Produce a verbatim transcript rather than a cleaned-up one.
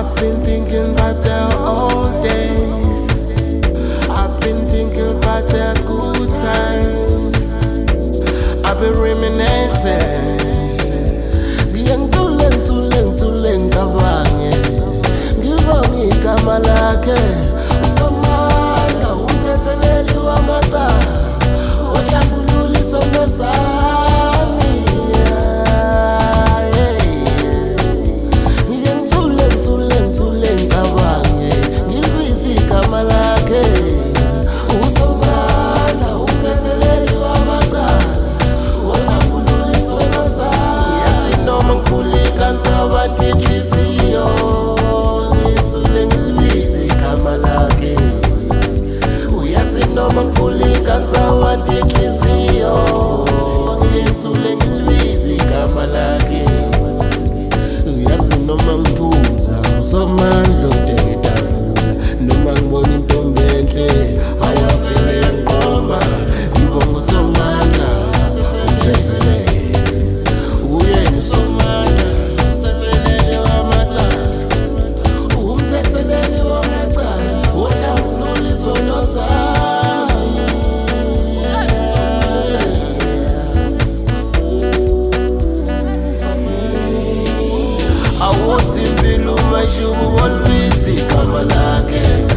I've been thinking about the old days. I've been thinking about the good times. I've been reminiscing. Ngiyangithule ngithule ngithule ngicabange. Ngibonge igama lakhe. Usomandla umthetheleli wamacala. Uhlambulula isono sami. Ngiyangithule ngithule ngithule ngicabange. Ngilibize igama lakhe. Usomandla umthetheleli wamacala. Uhlambulula isono sami. Yazi noma ngikhuleka ngisabantu inhliziyo. Ngithule ngilibize igama lakhe. Uyazi noma ngikhuleka ngisabantu inhliziyo. Ngithule ngilibize igama lakhe. Uyazi noma ngiphuza usomandla udeka itafula. Noma ngibona intombi enhle awavele yangiqoma. Ngibonga usomandla umthethelele. Uyena usomandla umthetheleli wamacala. Umthetheleli wamacala uhlambulula isono sami. Awuthi impilo umashuku walibize igama lakhe.